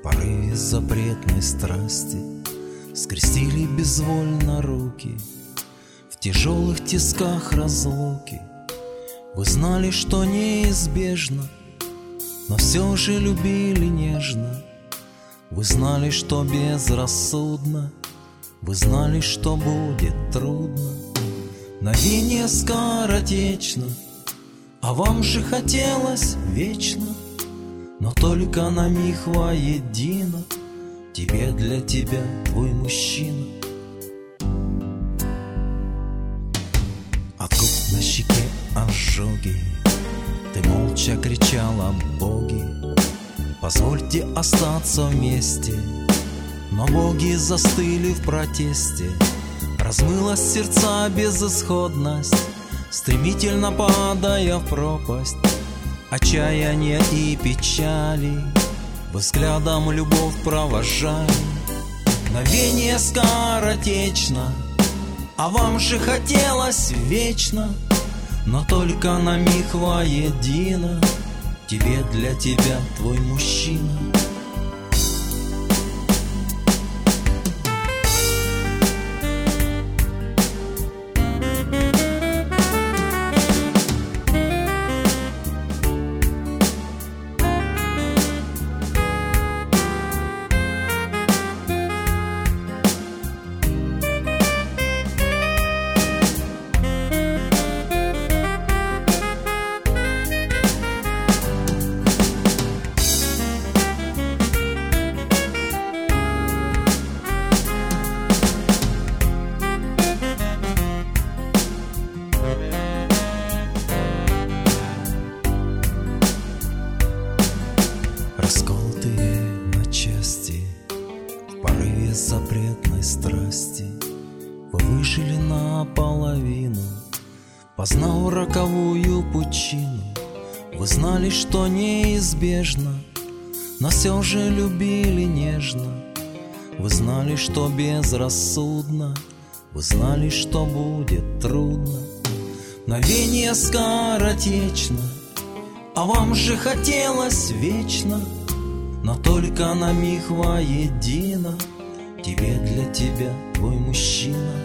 порыве запретной страсти скрестили безвольно руки. В тяжелых тисках разлуки вы знали, что неизбежно, но все же любили нежно. Вы знали, что безрассудно, вы знали, что будет трудно. Мгновение скоротечно, а вам же хотелось вечно. Но только на миг воедино, тебе для тебя твой мужчина. От губ на щеке ожоги, ты молча кричала: боги, позвольте остаться вместе. Но боги застыли в протесте. Размылась в сердца безысходность, стремительно падая в пропасть отчаяния и печали. Вы взглядом любовь провожали. Мгновение скоротечно, а вам же хотелось вечно. Но только на миг воедино, тебе для тебя твой мужчина. Расколотые на части в порыве запретной страсти, вы выжили наполовину, познав роковую пучину. Вы знали, что неизбежно, но все же любили нежно. Вы знали, что безрассудно, вы знали, что будет трудно. Мгновение скоротечно, а вам же хотелось вечно. Но только на миг воедино, тебе для тебя твой мужчина.